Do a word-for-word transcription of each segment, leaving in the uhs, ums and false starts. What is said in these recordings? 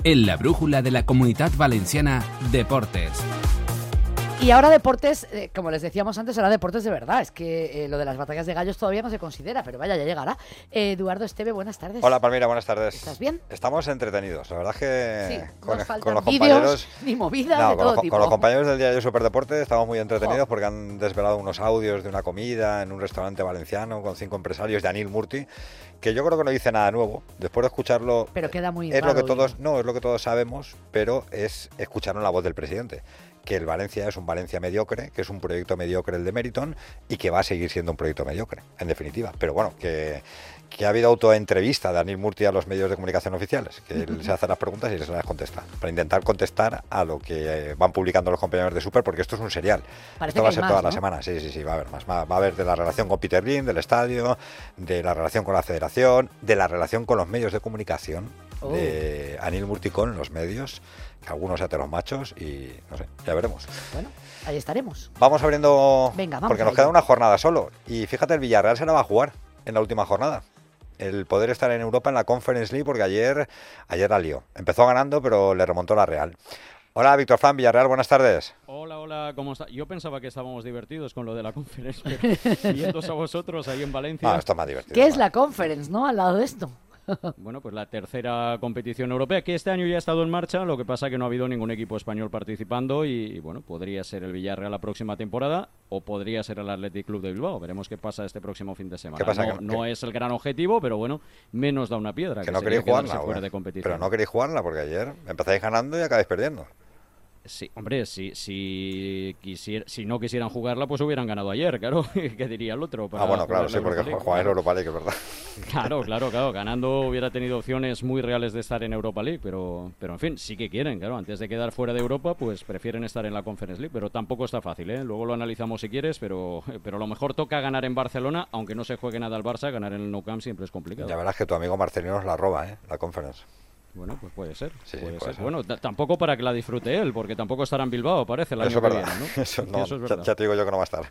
en la brújula de la Comunitat Valenciana Deportes. Y ahora deportes, eh, como les decíamos antes, ahora deportes de verdad. Es que eh, lo de las batallas de gallos todavía no se considera, pero vaya, ya llegará. Eh, Eduardo Esteve, buenas tardes. Hola Palmira, buenas tardes. ¿Estás bien? Estamos entretenidos, la verdad es que sí, con, nos con los vídeos, compañeros ni movidas no, de con, todo los, tipo. con los compañeros del Diario Superdeporte estamos muy entretenidos oh. porque han desvelado unos audios de una comida en un restaurante valenciano con cinco empresarios de Anil Murti, que yo creo que no dice nada nuevo. Después de escucharlo, pero queda muy es raro, lo que todos, ¿no? no es lo que todos sabemos, pero es escucharon la voz del presidente, que el Valencia es un Valencia mediocre, que es un proyecto mediocre el de Meriton y que va a seguir siendo un proyecto mediocre, en definitiva. Pero bueno, que, que ha habido autoentrevista de Anil Murti a los medios de comunicación oficiales, que él se hace las preguntas y les las contesta, para intentar contestar a lo que van publicando los compañeros de Super, porque esto es un serial. Parece Esto va a que ser hay toda más, la ¿no? semana, sí, sí, sí, va a haber más. Va, va a haber de la relación con Peter Lim, del estadio, de la relación con la federación, de la relación con los medios de comunicación, oh. de Anil Murti con los medios, que algunos heteros machos y no sé, ya veremos. Bueno, ahí estaremos. Vamos abriendo, Venga, vamos porque nos a queda ello. una jornada solo. Y fíjate, el Villarreal se la va a jugar en la última jornada. El poder estar en Europa en la Conference League, porque ayer, ayer la lió. Empezó ganando, pero le remontó la Real. Hola, Víctor Fran, Villarreal, buenas tardes. Hola, hola, ¿cómo está? Yo pensaba que estábamos divertidos con lo de la conferencia, pero viéndoos a vosotros ahí en Valencia... Ah, esto es más divertido. ¿Qué es ¿no? la Conference, no? Al lado de esto. Bueno, pues la tercera competición europea, que este año ya ha estado en marcha, lo que pasa que no ha habido ningún equipo español participando y, bueno, podría ser el Villarreal la próxima temporada o podría ser el Athletic Club de Bilbao. Veremos qué pasa este próximo fin de semana. ¿Qué pasa? No, ¿Que- no que- es el gran objetivo, pero bueno, menos da una piedra. Que Que no sería queréis jugarla, quedarse fuera bueno. de competición. Pero no queréis jugarla, porque ayer empezáis ganando y acabáis perdiendo. Sí, hombre, si, si, quisiera, si no quisieran jugarla, pues hubieran ganado ayer, claro. ¿Qué diría el otro? Ah, bueno, claro, jugar sí, la porque Europa League? jugáis la Europa League, es verdad. Claro, claro, claro. Ganando hubiera tenido opciones muy reales de estar en Europa League, pero, pero en fin, sí que quieren, claro. Antes de quedar fuera de Europa, pues prefieren estar en la Conference League, pero tampoco está fácil, ¿eh? Luego lo analizamos si quieres, pero, pero a lo mejor toca ganar en Barcelona, aunque no se juegue nada al Barça, ganar en el Nou Camp siempre es complicado. Ya verás que tu amigo Marcelino nos la roba, ¿eh? La Conference. Bueno, pues puede ser. Sí, puede puede ser. ser. Bueno, t- tampoco para que la disfrute él, porque tampoco estará en Bilbao, parece, el año Eso es que verdad. viene, ¿no? Eso, no, Eso es ya, verdad. ya te digo yo que no va a estar.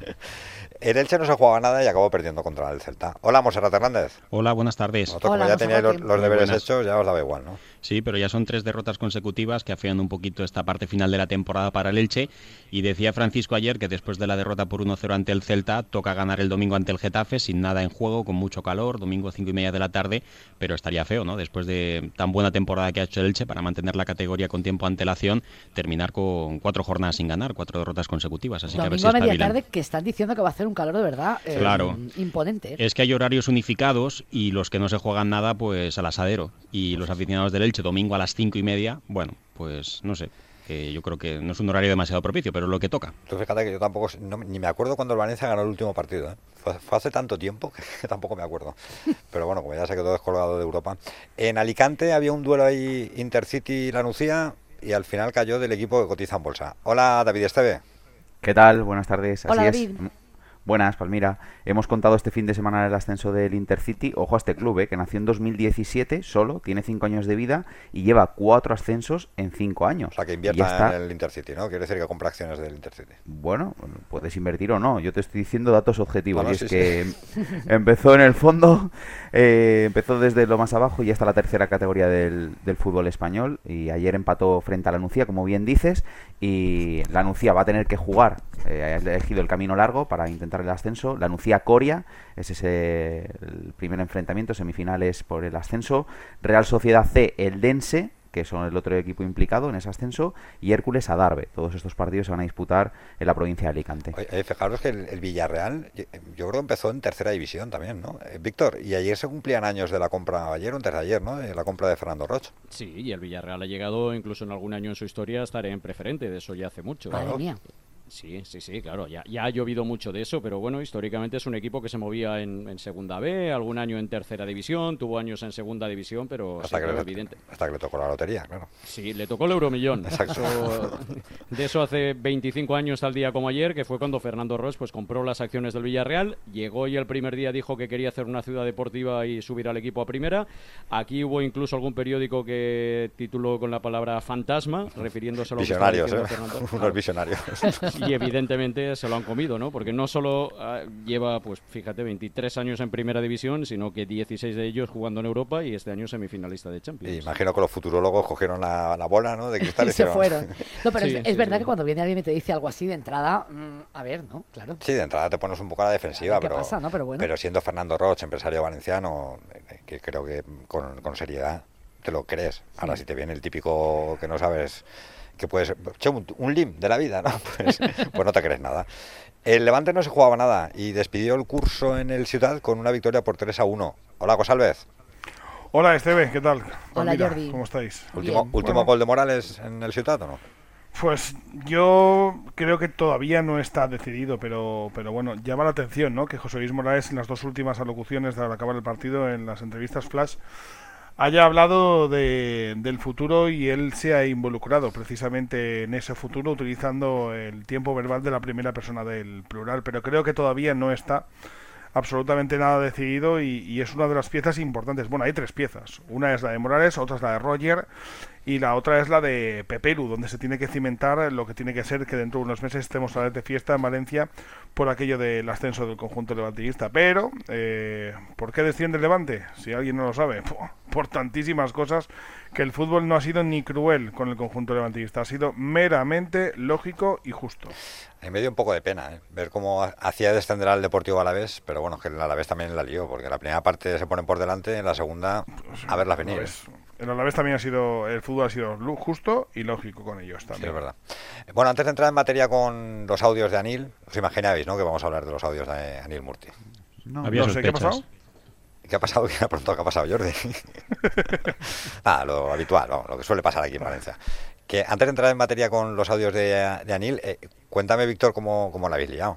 El Elche no se jugaba nada y acabó perdiendo contra el Celta. Hola, Monserrat Hernández. Hola, buenas tardes. Vosotros, Hola, como ya Monserrat, teníais los, los deberes buenas. hechos, ya os daba igual, ¿no? Sí, pero ya son tres derrotas consecutivas que afean un poquito esta parte final de la temporada para el Elche. Y decía Francisco ayer que después de la derrota por uno cero ante el Celta, toca ganar el domingo ante el Getafe, sin nada en juego, con mucho calor, domingo cinco y media de la tarde, pero estaría feo, ¿no? Después de tan buena temporada que ha hecho el Elche para mantener la categoría con tiempo de antelación, terminar con cuatro jornadas sin ganar, cuatro derrotas consecutivas. Así que a ver si Domingo a media espabilan. tarde, que están diciendo que va a hacer un calor de verdad eh, Claro. imponente. ¿eh? Es que hay horarios unificados y los que no se juegan nada, pues al asadero. Y los aficionados del Elche, domingo a las cinco y media, bueno, pues no sé, que yo creo que no es un horario demasiado propicio, pero es lo que toca. Tú fíjate que yo tampoco, no- ni me acuerdo cuando el Valencia ganó el último partido, ¿eh? Fue, fue hace tanto tiempo que, que tampoco me acuerdo. Pero bueno, como ya se quedó descolgado de Europa. En Alicante había un duelo ahí Intercity-La Nucía y al final cayó del equipo que cotiza en bolsa. Hola, David Esteve. ¿Qué tal? Buenas tardes. Hola, Así David. es. Buenas, Palmira. Hemos contado este fin de semana el ascenso del Intercity. Ojo a este club, ¿eh? Que nació en dos mil diecisiete solo, tiene cinco años de vida y lleva cuatro ascensos en cinco años. O sea, que Y invierta ya está. en el Intercity, ¿no? Quiere decir que compra acciones del Intercity. Bueno, puedes invertir o no. Yo te estoy diciendo datos objetivos. No, no, y es sí, que empezó en el fondo, eh, empezó desde lo más abajo y ya está la tercera categoría del, del fútbol español. Y ayer empató frente a la Nucía, como bien dices. Y la Nucía va a tener que jugar. Eh, ha elegido el camino largo para intentar el ascenso. La Nucía-Coria, ese es eh, el primer enfrentamiento, semifinales por el ascenso. Real Sociedad C, el Dense, que son el otro equipo implicado en ese ascenso, y Hércules Adarve. Todos estos partidos se van a disputar en la provincia de Alicante. Oye, eh, fijaros que el, el Villarreal, yo, yo creo que empezó en tercera división también, ¿no? Eh, Víctor, y ayer se cumplían años de la compra, ayer o antes de ayer, ¿no? De la compra de Fernando Roch. Sí, y el Villarreal ha llegado incluso en algún año en su historia a estar en preferente, de eso ya hace mucho. Madre claro. mía. Sí, sí, sí, claro, ya, ya ha llovido mucho de eso, pero bueno, históricamente es un equipo que se movía en, en segunda B, algún año en tercera división, tuvo años en segunda división, pero Hasta, sí, que claro, le, evidente. hasta que le tocó la lotería, claro. Sí, le tocó el euromillón. Eso- de eso hace veinticinco años tal día como ayer, que fue cuando Fernando Roch pues compró las acciones del Villarreal, llegó y el primer día dijo que quería hacer una ciudad deportiva y subir al equipo a primera. Aquí hubo incluso algún periódico que tituló con la palabra fantasma, refiriéndose a lo Visionarios, que ¿eh? estaba diciendo Fernando. Unos visionarios. y evidentemente se lo han comido, ¿no? Porque no solo uh, lleva, pues fíjate, veintitrés años en Primera División, sino que dieciséis de ellos jugando en Europa y este año semifinalista de Champions. Y imagino que los futurólogos cogieron la, la bola, ¿no? De cristal y se fueron. No, pero sí, es, sí, es verdad sí. que cuando viene alguien y te dice algo así de entrada, mmm, a ver, ¿no? Claro. Sí, de entrada te pones un poco a la defensiva, ¿Qué pero, pasa, no? Pero bueno. pero siendo Fernando Roig, empresario valenciano, que creo que con, con seriedad te lo crees. Ahora, si te viene el típico que no sabes que puede ser, che, un, un lim de la vida, ¿no? Pues, pues no te crees nada. El Levante no se jugaba nada y despidió el curso en el Ciudad con una victoria por tres a uno. Hola, González. Hola, Esteve, ¿qué tal? Hola, Mira, Jordi. ¿cómo estáis? ¿Último, Bien. último Bueno. gol de Morales en el Ciudad o no? Pues yo creo que todavía no está decidido, pero pero bueno, llama la atención, ¿no? Que José Luis Morales en las dos últimas alocuciones al acabar el partido, en las entrevistas flash, haya hablado de, del futuro y él se ha involucrado precisamente en ese futuro utilizando el tiempo verbal de la primera persona del plural, pero creo que todavía no está absolutamente nada decidido y, y es una de las piezas importantes. Bueno, hay tres piezas. Una es la de Morales, otra es la de Roger y la otra es la de Pepelu, donde se tiene que cimentar lo que tiene que ser que dentro de unos meses estemos a la vez de fiesta en Valencia por aquello del ascenso del conjunto levantista. Pero, eh, ¿por qué desciende el Levante? Si alguien no lo sabe, por, por tantísimas cosas que el fútbol no ha sido ni cruel con el conjunto levantista, ha sido meramente lógico y justo. A mí me dio un poco de pena, ¿eh? Ver cómo hacía descender al Deportivo Alavés, pero bueno, que el Alavés también la lió, porque la primera parte se ponen por delante, en la segunda a verla venir. Alavés. El Alavés también ha sido, el fútbol ha sido justo y lógico con ellos también. Sí, es verdad. Bueno, antes de entrar en materia con los audios de Anil, os imaginabais, ¿no?, que vamos a hablar de los audios de Anil Murti. No, Había No sé, ¿qué ha sospechas. pasado? ¿Qué ha pasado? ¿Qué ha preguntado qué ha pasado, Jordi? Nada, lo habitual, ¿no? Lo que suele pasar aquí en Valencia. Que antes de entrar en materia con los audios de, de Anil, eh, cuéntame, Víctor, cómo, cómo la habéis liado.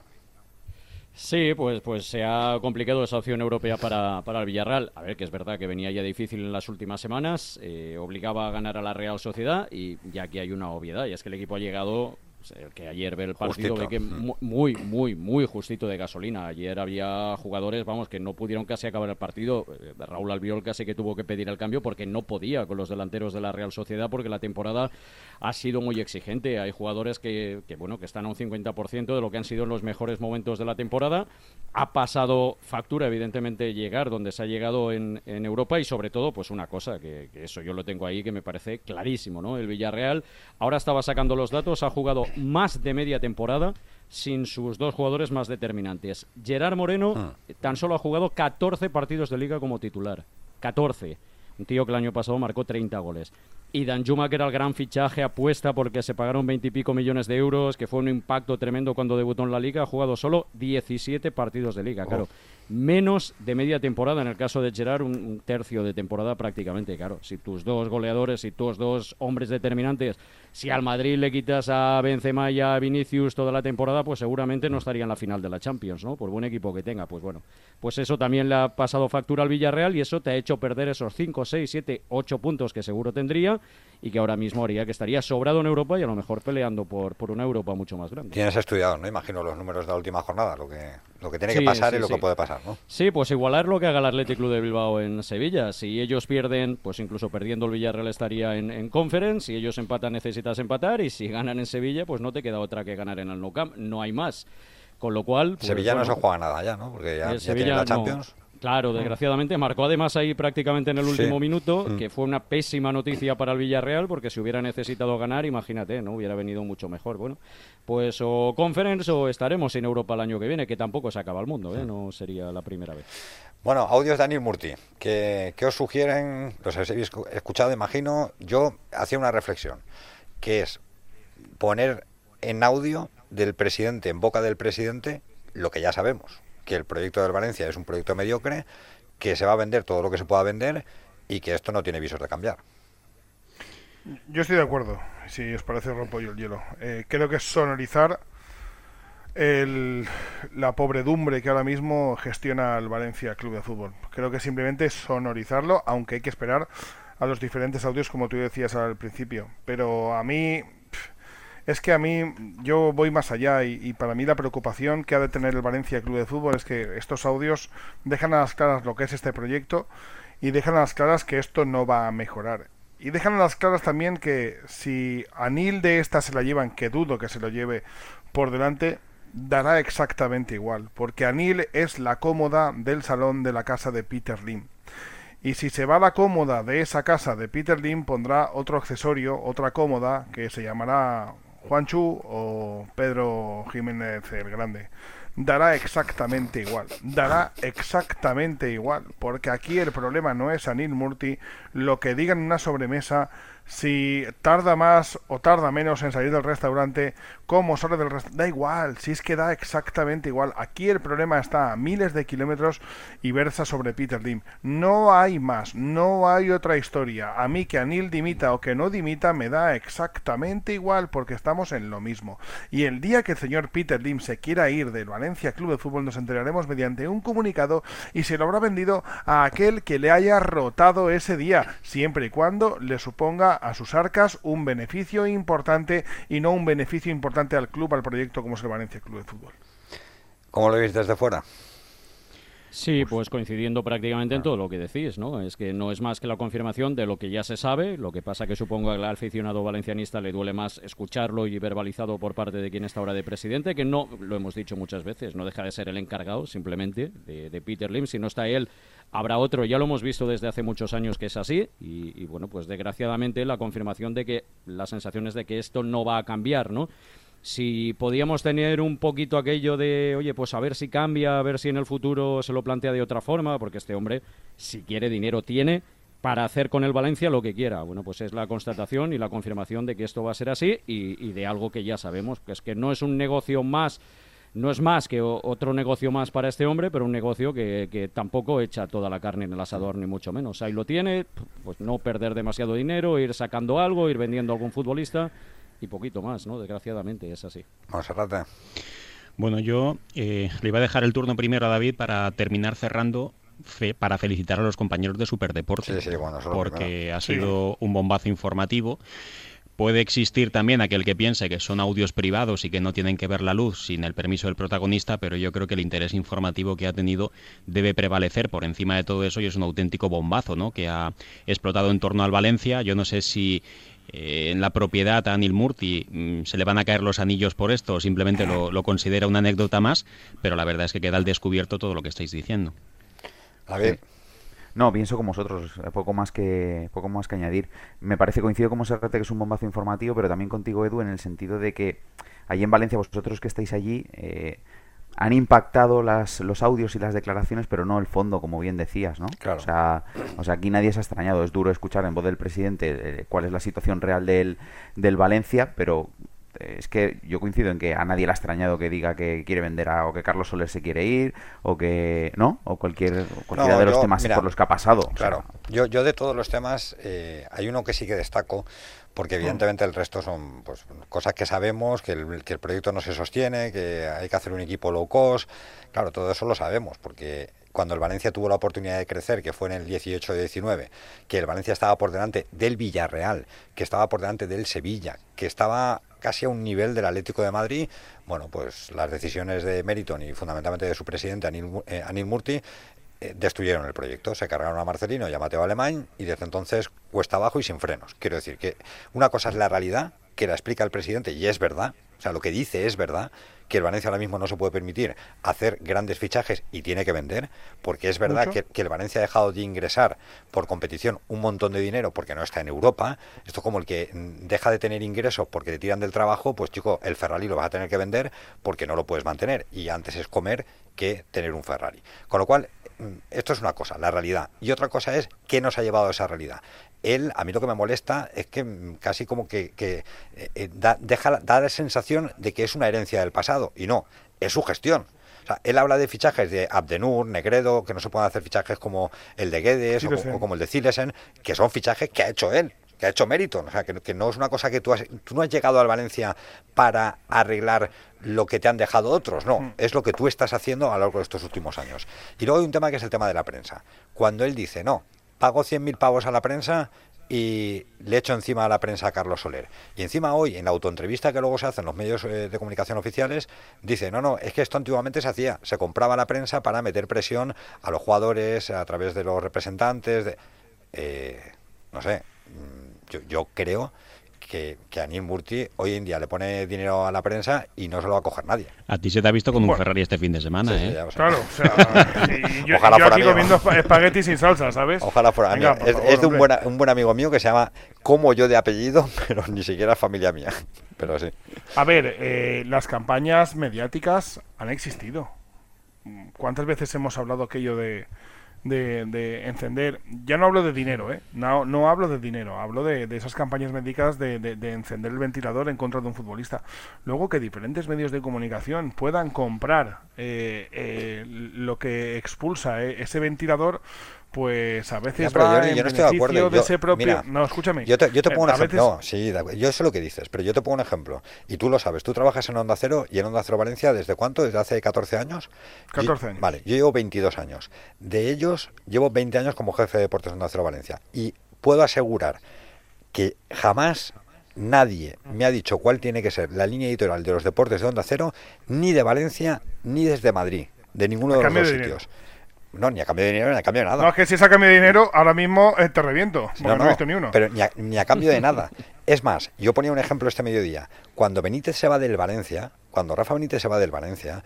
Sí, pues, pues se ha complicado esa opción europea para, para el Villarreal. A ver, que es verdad que venía ya difícil en las últimas semanas, eh, obligaba a ganar a la Real Sociedad y ya aquí hay una obviedad, y es que el equipo ha llegado, el que ayer ve el partido Justito. ve que muy, muy, muy justito de gasolina. Ayer había jugadores, vamos, que no pudieron casi acabar el partido. Eh, Raúl Albiol casi que tuvo que pedir el cambio porque no podía con los delanteros de la Real Sociedad, porque la temporada ha sido muy exigente. Hay jugadores que, que bueno, que están a un cincuenta por ciento de lo que han sido los mejores momentos de la temporada. Ha pasado factura, evidentemente, llegar donde se ha llegado en, en Europa, y sobre todo, pues una cosa, que, que eso yo lo tengo ahí, que me parece clarísimo, ¿no? El Villarreal ahora estaba sacando los datos, ha jugado más de media temporada sin sus dos jugadores más determinantes. Gerard Moreno Ah. tan solo ha jugado catorce partidos de Liga como titular. catorce. Un tío que el año pasado marcó treinta goles. Y Danjuma, que era el gran fichaje, apuesta porque se pagaron veintipico millones de euros, que fue un impacto tremendo cuando debutó en la Liga, ha jugado solo diecisiete partidos de Liga, claro. Menos de media temporada, en el caso de Gerard, un, un tercio de temporada prácticamente, claro. Si tus dos goleadores, si tus dos hombres determinantes, si al Madrid le quitas a Benzema y a Vinicius toda la temporada, pues seguramente no estaría en la final de la Champions, ¿no? Por buen equipo que tenga, pues bueno. Pues eso también le ha pasado factura al Villarreal y eso te ha hecho perder esos cinco, seis, siete, ocho puntos que seguro tendría y que ahora mismo haría que estaría sobrado en Europa y a lo mejor peleando por, por una Europa mucho más grande. Tienes estudiado, ¿no? Imagino los números de la última jornada, lo que, lo que tiene Sí, que pasar sí, y lo sí. que puede pasar, ¿no? Sí, pues igualar lo que haga el Athletic Club de Bilbao en Sevilla. Si ellos pierden, pues incluso perdiendo el Villarreal estaría en, en Conference. Si ellos empatan, necesitas empatar. Y si ganan en Sevilla, pues no te queda otra que ganar en el Nou Camp. No hay más. Con lo cual... Pues, Sevilla bueno, no se juega nada ya, ¿no? Porque ya, el ya Sevilla tiene la no. Champions. Claro, desgraciadamente marcó además ahí prácticamente en el último Sí. minuto, Mm. que fue una pésima noticia para el Villarreal, porque si hubiera necesitado ganar, imagínate, no hubiera venido mucho mejor. Bueno, pues o Conference o estaremos en Europa el año que viene, que tampoco se acaba el mundo, ¿eh? No sería la primera vez. Bueno, audios de Anil Murti. ¿Qué, qué os sugieren? Los habéis escuchado, imagino. Yo hacía una reflexión, que es poner en audio del presidente, en boca del presidente, lo que ya sabemos, que el proyecto del Valencia es un proyecto mediocre, que se va a vender todo lo que se pueda vender y que esto no tiene visos de cambiar. Yo estoy de acuerdo, si os parece rompo yo el hielo. Eh, creo que es sonorizar el, la pobredumbre que ahora mismo gestiona el Valencia Club de Fútbol. Creo que simplemente es sonorizarlo, aunque hay que esperar a los diferentes audios como tú decías al principio. Pero a mí... Es que a mí, yo voy más allá y, y para mí la preocupación que ha de tener el Valencia Club de Fútbol es que estos audios dejan a las claras lo que es este proyecto y dejan a las claras que esto no va a mejorar. Y dejan a las claras también que si Anil de esta se la llevan, que dudo que se lo lleve por delante, dará exactamente igual, porque Anil es la cómoda del salón de la casa de Peter Lim. Y si se va la cómoda de esa casa de Peter Lim, pondrá otro accesorio, otra cómoda, que se llamará Juanchu o Pedro Jiménez el Grande. Dará exactamente igual, dará exactamente igual, porque aquí el problema no es Anil Murti, lo que digan en una sobremesa, si tarda más o tarda menos en salir del restaurante, cómo sale del restaurante, da igual, si es que da exactamente igual. Aquí el problema está a miles de kilómetros y versa sobre Peter Lim. No hay más, no hay otra historia. A mí que Anil dimita o que no dimita me da exactamente igual, porque estamos en lo mismo. Y el día que el señor Peter Lim se quiera ir del Valencia Club de Fútbol nos enteraremos mediante un comunicado y se lo habrá vendido a aquel que le haya rotado ese día, siempre y cuando le suponga a sus arcas un beneficio importante y no un beneficio importante al club, al proyecto como es el Valencia Club de Fútbol. ¿Cómo lo veis desde fuera? Sí, pues coincidiendo prácticamente en todo lo que decís, ¿no? Es que no es más que la confirmación de lo que ya se sabe, lo que pasa que supongo que al aficionado valencianista le duele más escucharlo y verbalizado por parte de quien está ahora de presidente, que no, lo hemos dicho muchas veces, no deja de ser el encargado simplemente de, de Peter Lim. Si no está él, habrá otro, ya lo hemos visto desde hace muchos años que es así y, y bueno, pues desgraciadamente la confirmación de que las sensaciones de que esto no va a cambiar, ¿no? Si podíamos tener un poquito aquello de, oye, pues a ver si cambia, a ver si en el futuro se lo plantea de otra forma, porque este hombre, si quiere dinero, tiene para hacer con el Valencia lo que quiera. Bueno, pues es la constatación y la confirmación de que esto va a ser así y, y de algo que ya sabemos, que es que no es un negocio más, no es más que o, otro negocio más para este hombre, pero un negocio que, que tampoco echa toda la carne en el asador, ni mucho menos. Ahí lo tiene, pues no perder demasiado dinero, ir sacando algo, ir vendiendo a algún futbolista y poquito más, ¿no? Desgraciadamente es así. Vamos a rata. Bueno, yo eh, le iba a dejar el turno primero a David para terminar cerrando, fe, para felicitar a los compañeros de Superdeporte, sí, sí, bueno, porque primero. ha sido sí. un bombazo informativo. Puede existir también aquel que piense que son audios privados y que no tienen que ver la luz sin el permiso del protagonista, pero yo creo que el interés informativo que ha tenido debe prevalecer por encima de todo eso y es un auténtico bombazo, ¿no?, que ha explotado en torno al Valencia. Yo no sé si eh, en la propiedad a Anil Murti mmm, se le van a caer los anillos por esto o simplemente lo, lo considera una anécdota más, pero la verdad es que queda al descubierto todo lo que estáis diciendo. A ver. No, pienso como vosotros, poco más que poco más que añadir. Me parece, coincido con Serrate que es un bombazo informativo, pero también contigo, Edu, en el sentido de que allí en Valencia, vosotros que estáis allí, eh, han impactado las, los audios y las declaraciones, pero no el fondo, como bien decías, ¿no? Claro. O sea, o sea, aquí nadie se ha extrañado. Es duro escuchar en voz del presidente eh, cuál es la situación real del, del Valencia, pero es que yo coincido en que a nadie le ha extrañado que diga que quiere vender a, o que Carlos Soler se quiere ir, o que, ¿no? O cualquier, cualquiera no, de los yo, temas mira, por los que ha pasado. Claro, o sea, yo, yo de todos los temas, eh, hay uno que sí que destaco, porque evidentemente el resto son pues cosas que sabemos, que el, que el proyecto no se sostiene, que hay que hacer un equipo low cost. Claro, todo eso lo sabemos, porque cuando el Valencia tuvo la oportunidad de crecer, que fue en el dieciocho diecinueve, que el Valencia estaba por delante del Villarreal, que estaba por delante del Sevilla, que estaba casi a un nivel del Atlético de Madrid, bueno, pues las decisiones de Meriton y fundamentalmente de su presidente, Anil, eh, Anil Murti, eh, destruyeron el proyecto. Se cargaron a Marcelino y a Mateo Alemán y desde entonces cuesta abajo y sin frenos. Quiero decir que una cosa es la realidad, que la explica el presidente y es verdad, o sea, lo que dice es verdad, que el Valencia ahora mismo no se puede permitir hacer grandes fichajes y tiene que vender, porque es verdad que, que el Valencia ha dejado de ingresar por competición un montón de dinero porque no está en Europa. Esto es como el que deja de tener ingresos porque te tiran del trabajo, pues chico, el Ferrari lo vas a tener que vender porque no lo puedes mantener y antes es comer que tener un Ferrari. Con lo cual, esto es una cosa, la realidad, y otra cosa es qué nos ha llevado a esa realidad. Él, a mí lo que me molesta es que casi como que, que eh, da, deja, da la sensación de que es una herencia del pasado, y no, es su gestión. O sea, él habla de fichajes de Abdenur, Negredo, que no se pueden hacer fichajes como el de Guedes o, o como el de Zilesen, que son fichajes que ha hecho él, que ha hecho Meriton. O sea, que, que no es una cosa que tú has, tú no has llegado al Valencia para arreglar lo que te han dejado otros, no, es lo que tú estás haciendo a lo largo de estos últimos años. Y luego hay un tema que es el tema de la prensa. Cuando él dice, no, pago cien mil pavos a la prensa y le echo encima a la prensa a Carlos Soler. Y encima hoy, en la autoentrevista que luego se hace en los medios eh, de comunicación oficiales, dice, no, no, es que esto antiguamente se hacía, se compraba la prensa para meter presión a los jugadores a través de los representantes, de, eh, no sé, yo, yo creo que, que a Neil Murti hoy en día le pone dinero a la prensa y no se lo va a coger nadie. A ti se te ha visto con un Bueno. Ferrari este fin de semana, Sí, sí, ¿eh? ya lo sé. Claro, o sea, y yo, Ojalá yo fuera aquí mío. comiendo espa- espagueti sin salsa, ¿sabes? Ojalá fuera Venga, mío. por Es, favor, es de un hombre. buen, un buen amigo mío que se llama como yo de apellido, pero ni siquiera es familia mía. Pero sí. A ver, eh, las campañas mediáticas han existido. ¿Cuántas veces hemos hablado aquello de, de, de encender? Ya no hablo de dinero, ¿eh? No, no hablo de dinero, hablo de, de esas campañas médicas de, de, de encender el ventilador en contra de un futbolista. Luego que diferentes medios de comunicación puedan comprar eh, eh, lo que expulsa eh, ese ventilador, pues a veces Ya, pero va Jordi, en yo no estoy de beneficio acuerdo. de Yo- ese propio... mira, no, escúchame. Yo te, yo te Eh, pongo un a ejemplo. veces- No, sí, de acuerdo, yo sé lo que dices, pero yo te pongo un ejemplo. Y tú lo sabes. Tú trabajas en Onda Cero y en Onda Cero Valencia, ¿desde cuánto? ¿Desde hace catorce años? catorce Y- años. Vale, yo llevo veintidós años. De ellos, llevo veinte años como jefe de deportes en Onda Cero Valencia. Y puedo asegurar que jamás nadie me ha dicho cuál tiene que ser la línea editorial de los deportes de Onda Cero, ni de Valencia, ni desde Madrid, de ninguno A de los cambio dos de sitios. No, ni a cambio de dinero, ni a cambio de nada. No, es que si es a cambio de dinero, ahora mismo eh, te reviento, porque No, no, no, he visto ni uno. pero ni a, ni a cambio de nada. Es más, yo ponía un ejemplo este mediodía. Cuando Benítez se va del Valencia, cuando Rafa Benítez se va del Valencia,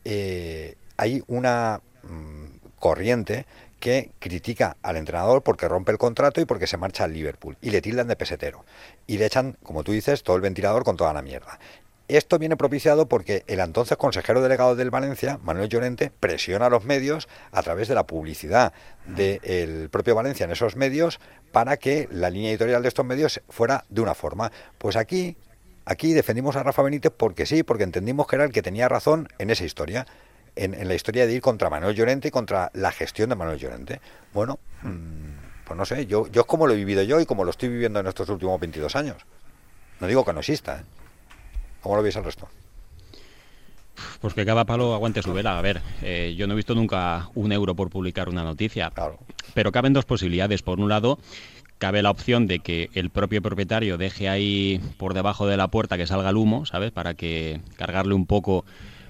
eh, hay una mm, corriente que critica al entrenador porque rompe el contrato y porque se marcha al Liverpool. Y le tildan de pesetero. Y le echan, como tú dices, todo el ventilador con toda la mierda. Esto viene propiciado porque el entonces consejero delegado del Valencia, Manuel Llorente, presiona a los medios a través de la publicidad del propio Valencia en esos medios para que la línea editorial de estos medios fuera de una forma. Pues aquí, aquí defendimos a Rafa Benítez porque sí, porque entendimos que era el que tenía razón en esa historia, en, en la historia de ir contra Manuel Llorente y contra la gestión de Manuel Llorente. Bueno, mmm, pues no sé, yo, yo es como lo he vivido yo y como lo estoy viviendo en estos últimos veintidós años. No digo que no exista, ¿eh? ¿Cómo lo veis al resto? Pues que cada palo aguante su vela. A ver, eh, yo no he visto nunca un euro por publicar una noticia. Claro. Pero caben dos posibilidades. Por un lado, cabe la opción de que el propio propietario deje ahí por debajo de la puerta que salga el humo, ¿sabes? Para que cargarle un poco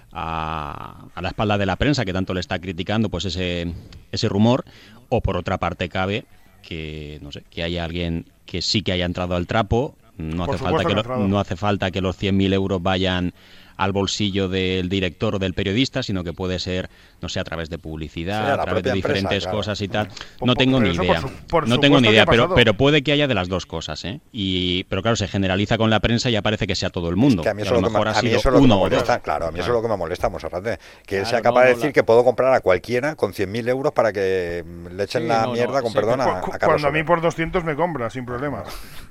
a, a la espalda de la prensa que tanto le está criticando pues ese, ese rumor. O por otra parte cabe que, no sé, que haya alguien que sí que haya entrado al trapo. No Por hace, supuesto falta que que ha lo- entrado. no hace falta que los cien mil euros vayan al bolsillo del director o del periodista, sino que puede ser, no sé, a través de publicidad, Sí, a a la través de propia empresa, diferentes claro. cosas y tal. Por- No tengo pero ni eso idea. por su- por No tengo supuesto ni que idea, ha pero, pasado. pero puede que haya de las dos cosas, ¿eh? Y, pero claro, se generaliza con la prensa y ya parece que sea todo el mundo. Que a mí Y eso a es lo lo que me, mejor ha a mí sido eso es lo que me uno o dos. molesta, claro, a mí eso es lo que me molesta, Monserrate, que él Claro, sea capaz no, de no, decir la- que puedo comprar a cualquiera con cien mil euros para que mm, le echen Sí, la no, no, mierda, con sí, perdón, Cu- a, cu- a Carlos Cuando a mí Soler. por doscientos me compra, sin problemas.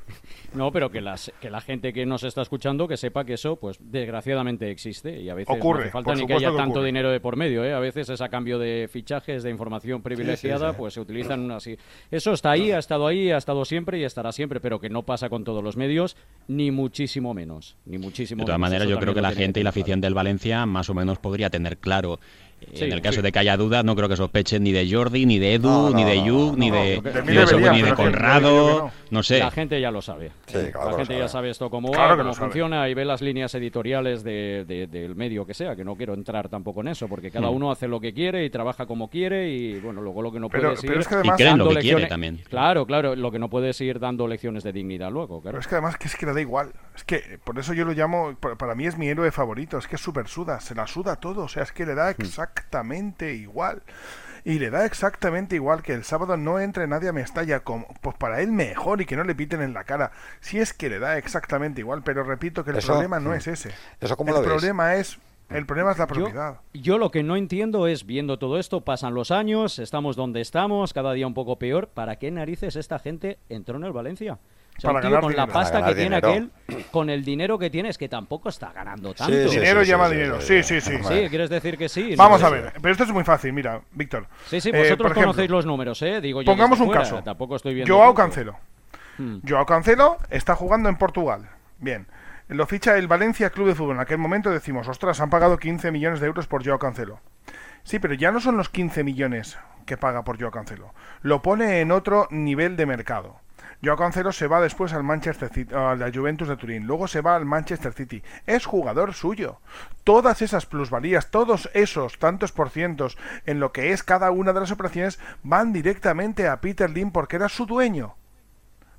No, pero que, las, que la gente que nos está escuchando que sepa que eso, pues desgraciadamente existe y a veces Ocurre, no hace falta por ni que supuesto haya que tanto ocurre. dinero de por medio, ¿eh? A veces es a cambio de fichajes, de información privilegiada, sí. pues se utilizan así. Eso está ahí, ha estado ahí, ha estado siempre y estará siempre, pero que no pasa con todos los medios, ni muchísimo menos, ni muchísimo De todas menos. maneras, Eso yo creo también que lo la tiene gente y la tener afición del Valencia más o menos podría tener claro. Sí, En el caso sí. de que haya duda, no creo que sospechen ni de Jordi, ni de Edu, No, no, ni de no, Yug, no, ni no, de, no, de ni mí de, debería, ni de pero que- Conrado, yo digo que no. no sé. La gente ya lo sabe. Sí, claro la que lo gente ya sabe. sabe esto cómo va, Claro que cómo lo sabe. funciona y ve las líneas editoriales de, de- del medio que sea, que no quiero entrar tampoco en eso, porque cada Hmm. uno hace lo que quiere y trabaja como quiere y bueno, luego lo que no Pero- puede pero ir es que además- Y creen dando lo que quiere lecciones- también. Claro, claro, lo que no puede es ir dando lecciones de dignidad luego, claro. Pero es que además que es que le da igual. Es que eh, por eso yo lo llamo, pa- para mí es mi héroe favorito. Es que es súper suda, se la suda todo. O sea, es que le da exactamente igual. Y le da exactamente igual que el sábado no entre nadie a Mestalla, como, pues para él mejor y que no le piten en la cara. Si es que le da exactamente igual, pero repito que el Eso- problema no mm. es ese. ¿Eso cómo el lo ves? problema es el problema es la Yo, propiedad. yo lo que no entiendo es, viendo todo esto, pasan los años, estamos donde estamos, cada día un poco peor, ¿para qué narices esta gente entró en el Valencia? O sea, Para un tío ganar con la dinero. pasta Para que ganar tiene dinero. aquel, con el dinero que tiene, es que tampoco está ganando tanto. Sí, sí, Dinero sí, llama sí, dinero. sí, Sí, sí, sí. Hombre. Sí, ¿quieres decir que sí? Vamos No, a sí. ver, pero esto es muy fácil, mira, Víctor. Sí, sí, Eh, vosotros por ejemplo, conocéis los números, ¿eh? Digo yo Pongamos desde un fuera, caso. Tampoco estoy viendo Joao tanto. Cancelo. Hmm. Joao Cancelo está jugando en Portugal. Bien. Lo ficha el Valencia Club de Fútbol. En aquel momento decimos, ostras, han pagado quince millones de euros por Joao Cancelo. Sí, pero ya no son los quince millones que paga por Joao Cancelo. Lo pone en otro nivel de mercado. Joao Cancelo se va después al Manchester City, a la Juventus de Turín, luego se va al Manchester City. Es jugador suyo. Todas esas plusvalías, todos esos tantos por cientos en lo que es cada una de las operaciones van directamente a Peter Lim porque era su dueño.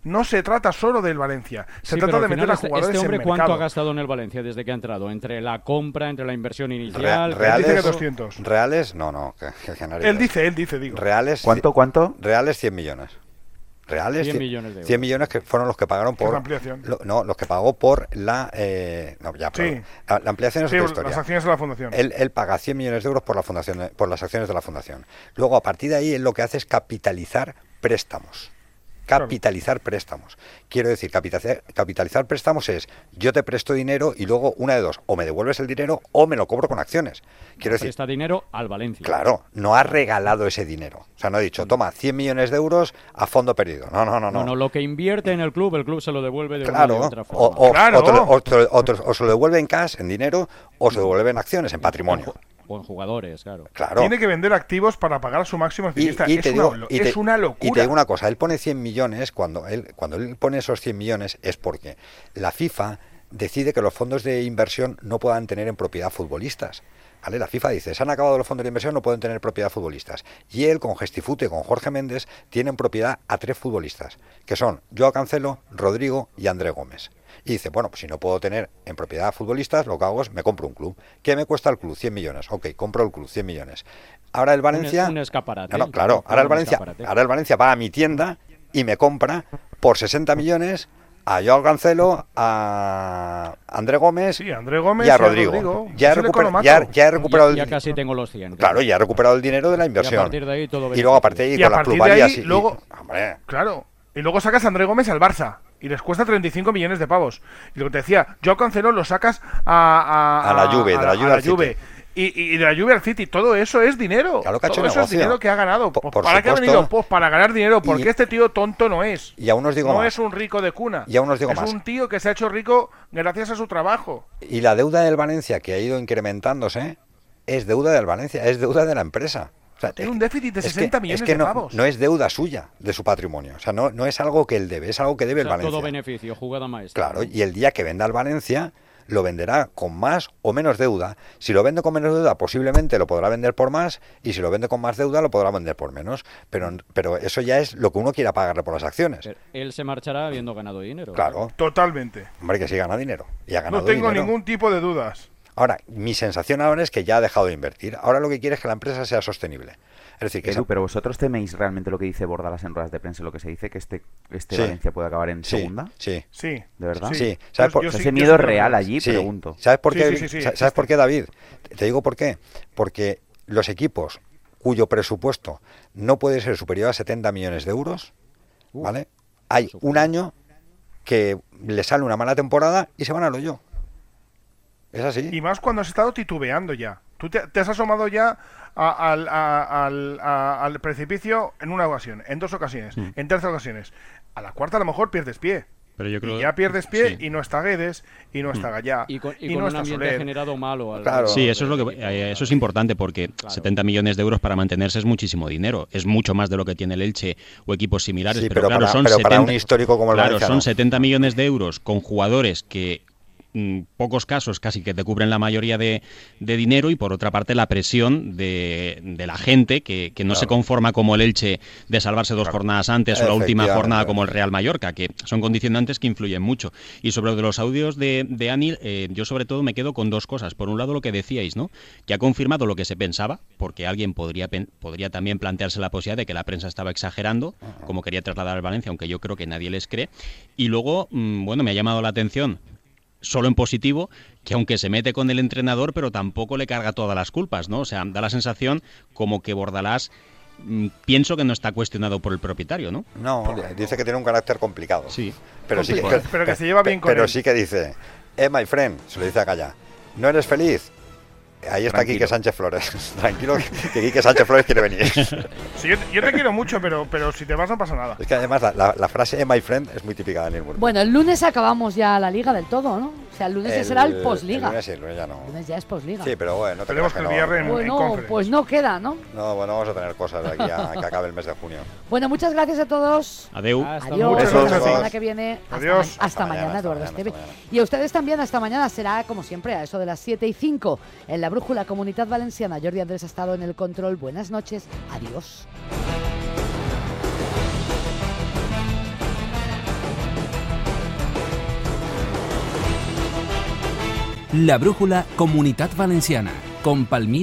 No se trata solo del Valencia, se Sí, trata pero de al meter final a este, jugadores este hombre en ¿cuánto mercado. ha gastado en el Valencia desde que ha entrado? Entre la compra, entre la inversión inicial... Real- Él reales, dice que doscientos. reales, no, no, que, que- que narices. Él dice, él dice, digo. Reales, ¿Cuánto, cuánto? reales cien millones. Reales cien cien millones de euros. cien millones que fueron los que pagaron Que es por la ampliación. lo- no, los que pagó por la eh, no, ya, pero Sí. la, la ampliación es Sí, otra las historia. acciones de la fundación. Él, él paga cien millones de euros por la fundación, por las acciones de la fundación. Luego, a partir de ahí, él lo que hace es capitalizar préstamos. Capitalizar préstamos. Quiero decir, capitalizar, capitalizar préstamos es yo te presto dinero y luego una de dos, o me devuelves el dinero o me lo cobro con acciones. Quiero decir, Presta dinero al Valencia. claro, no ha regalado ese dinero. O sea, no ha dicho, toma, cien millones de euros a fondo perdido. No, no, no, No, no. no, lo que invierte en el club, el club se lo devuelve de Claro, una y otra o, forma. o, Claro. otro- otro- otro- o se lo devuelve en cash, en dinero, o se lo devuelve en acciones, en patrimonio. O en jugadores, claro. Claro. Tiene que vender activos para pagar a su máximo Y, accionista. y es, te una, digo, lo- y te- es una locura. y te digo una cosa, él pone cien millones, cuando él, cuando él pone esos cien millones es porque la FIFA decide que los fondos de inversión no puedan tener en propiedad futbolistas. ¿Vale? La FIFA dice, se han acabado los fondos de inversión, no pueden tener propiedad futbolistas. Y él, con Gestifute, con Jorge Méndez, tienen propiedad a tres futbolistas, que son Joao Cancelo, Rodrigo y André Gómez. Y dice, bueno, pues si no puedo tener en propiedad futbolistas, lo que hago es me compro un club. ¿Qué me cuesta el club? cien millones. Ok, compro el club, cien millones. Ahora el Valencia... Un, un escaparate. Claro, claro. Ahora el Un Valencia, escaparate. ahora el Valencia va a mi tienda y me compra por sesenta millones a Joao Cancelo, a André Gómez Sí, André Gómez y a y a Rodrigo. Rodrigo. Ya, he Es el recuper- economato. ya- ya he recuperado ya, ya el casi tengo los cien. Claro, ya he recuperado el dinero de la Y a inversión. partir de ahí todo Y luego a partir de ahí Y con a las partir de plusvalías ahí, y- y- luego- hombre, Claro. Y luego sacas a André Gómez al Barça. Y les cuesta treinta y cinco millones de pavos. Y lo que te decía, Joao Cancelo lo sacas a, a, A la Juve, a de la Juve a al City. Juve. Y, y de la Juve al City, todo eso es dinero. Claro que ha hecho todo eso es negocio. dinero que ha ganado. Po- Pues, por ¿para qué ha supuesto. venido? Pues para ganar dinero, porque Y- este tío tonto no es. y aún os digo no más. es un rico de cuna. Y aún os digo es más. un tío que se ha hecho rico gracias a su trabajo. Y la deuda del Valencia, que ha ido incrementándose, es deuda del Valencia, es deuda de la empresa. O sea, Tiene es- un déficit de es que- sesenta millones es que de no, pavos. no es deuda suya, de su patrimonio. O sea, no, no es algo que él debe, es algo que debe O sea, el Valencia. todo beneficio, jugada maestra. Claro, y el día que venda al Valencia, lo venderá con más o menos deuda. Si lo vende con menos deuda, posiblemente lo podrá vender por más, y si lo vende con más deuda, lo podrá vender por menos. Pero, pero eso ya es lo que uno quiera pagarle por las acciones. Pero él se marchará habiendo ganado dinero. Claro, Totalmente. hombre, que sí gana dinero. Y ha ganado No tengo dinero. ningún tipo de dudas. Ahora, mi sensación ahora es que ya ha dejado de invertir. Ahora lo que quiere es que la empresa sea sostenible. Es decir, que Edu, esa- pero vosotros teméis realmente lo que dice Bordalas en ruedas de prensa, lo que se dice, que este, este Sí. Valencia puede acabar en sí, segunda. sí, Sí. ¿De verdad? Sí. ¿Sabes por- Yo O sea, sí- ese yo miedo sí es creo real que- allí, sí. pregunto. ¿Sabes por Sí, qué? sí, sí, sí, ¿Sabes existe. por qué, David? Te digo por qué. Porque los equipos cuyo presupuesto no puede ser superior a setenta millones de euros, ¿vale? Hay un año que le sale una mala temporada y se van al hoyo. Es así. Y más cuando has estado titubeando ya. Tú te, te has asomado ya a- al, a- al- a- al precipicio en una ocasión, en dos ocasiones, en tres ocasiones. A la cuarta a lo mejor pierdes pie. Pero yo creo Y ya pierdes pie sí. y no está Guedes, y no está Gallá, Y con, y y con no un está ambiente Soler. generado malo. al- Claro. Sí, eso es lo que eh, eso es importante porque setenta millones de euros para mantenerse es muchísimo dinero, es mucho más de lo que tiene el Elche o equipos similares, Sí, pero, pero claro, para- son pero para setenta un histórico como el claro, Valencia, son no. setenta millones de euros con jugadores que mm, pocos casos casi que te cubren la mayoría de, de dinero y por otra parte la presión de, de la gente que, que no Claro. se conforma como el Elche de salvarse dos jornadas antes o la última Efectivamente. jornada como el Real Mallorca, que son condicionantes que influyen mucho. Y sobre lo de los audios de, de Anil, eh, yo sobre todo me quedo con dos cosas. Por un lado lo que decíais, ¿no? Que ha confirmado lo que se pensaba, porque alguien podría, pen- podría también plantearse la posibilidad de que la prensa estaba exagerando, como quería trasladar al Valencia, aunque yo creo que nadie les cree. Y luego, mm, bueno, me ha llamado la atención solo en positivo, que aunque se mete con el entrenador, pero tampoco le carga todas las culpas, ¿no? O sea, da la sensación como que Bordalás mm, pienso que no está cuestionado por el propietario, ¿no? No, dice que tiene un carácter complicado. Sí. Pero sí que, Complicado, pero que se lleva bien con pero él. sí que dice, eh, my friend, se lo dice a Calla, ¿no eres feliz? Ahí está Tranquilo. Quique Sánchez Flores. Tranquilo, que que Quique Sánchez Flores quiere venir. Sí, yo, te- yo te quiero mucho, pero, pero si te vas no pasa nada. Es que además la, la- la frase eh, my friend es muy típica de Daniel Murphy. Bueno, el lunes acabamos ya la liga del todo, ¿no? O sea, el lunes ya será el posliga. El lunes sí, el lunes ya no. El lunes ya es posliga. Sí, pero bueno, no te Esperemos creas que el no. viernes- en Bueno, conference. pues no queda, ¿no? No, bueno, vamos a tener cosas de aquí a que acabe el mes de junio. Bueno, muchas gracias a todos. Adeu. Hasta Adiós, Muchas hasta la gracias. semana que viene. Hasta Adiós. ma- Hasta, Hasta mañana, mañana, hasta Eduardo mañana, Esteve. hasta mañana. Y a ustedes también, hasta mañana será, como siempre, a eso de las siete y cinco en la Brújula Comunidad Valenciana. Jordi Andrés ha estado en el control. Buenas noches. Adiós. La brújula Comunitat Valenciana, con Palmira